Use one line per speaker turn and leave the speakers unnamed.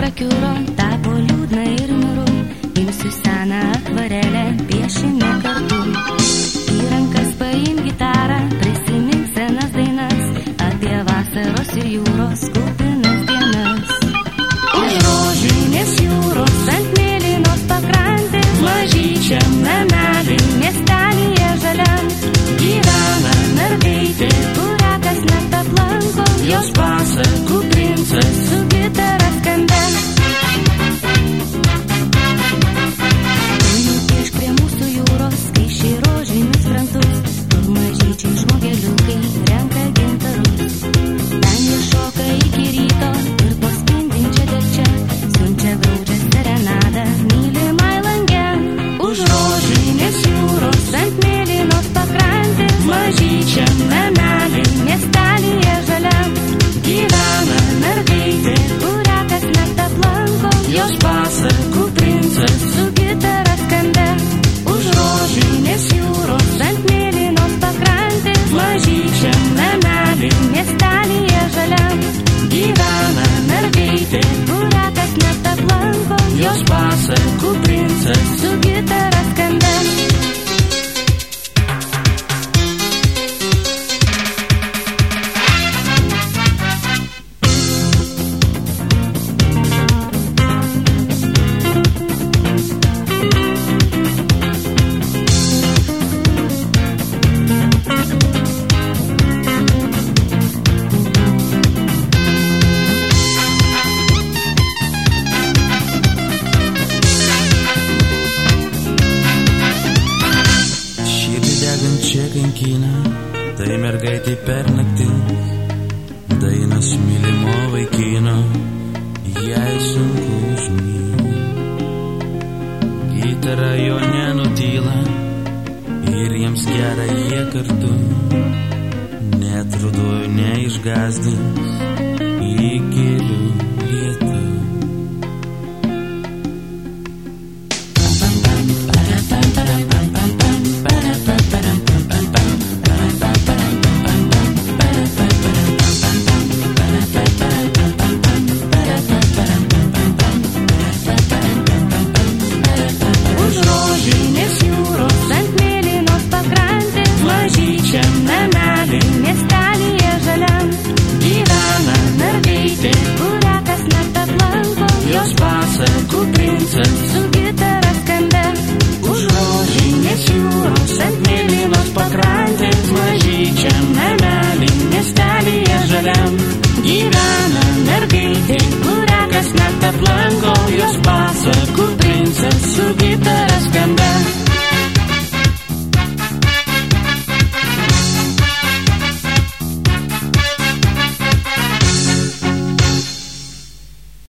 prakiuro, tapo liūdna ir niūru. Imsiu seną akvarelę, piešime kartu. Į rankas paim gitarą, prisimink senas dainas apie vasaros ir jūros kupinas dienas. Už rožinės jūros ant mėlynos pakrantės, mažyčiam namelį miestelyje žaliam, gyvena mergaitė, kurią kasnakt aplanko jos pasakų princas su gitara skambia. Nupiešk prie mūsų jūros, skaičiai rožinius krantus, kur mažyčiai žmogeliukai renka gintarus. Ten jie šoka iki ryto ir po spindinčią degčią siunčia graudžią serenadą mylimai lange. Už rožinės jūros ant mėlynos pakrantės, mažyčiam namelį miestelyje žaliam, gyvena mergaitė, kurią kasnakt aplanko jos pasakų princas su gitara skambia. Už rožinės jūros ant mėlynos pakrantės, mažyčiam namelį miestelyje žaliam, gyvena mergaitė, kurią kasnakt aplanko jos pasakų princas su gitara skambia.
Tai mergaitė per naktį, dainos mylimo vaikino, jai sunku užmigti. Gitara jo nenutyla ir jiems gera jie kartu, net ruduo neišgazdins įkyrių lietų.
Su gitara skambia. Už rožinės jūros ant mėlynos pakrantės, mažyčiam namelį miestelyje žaliam, gyvena mergaitė, kurią kasnakt aplanko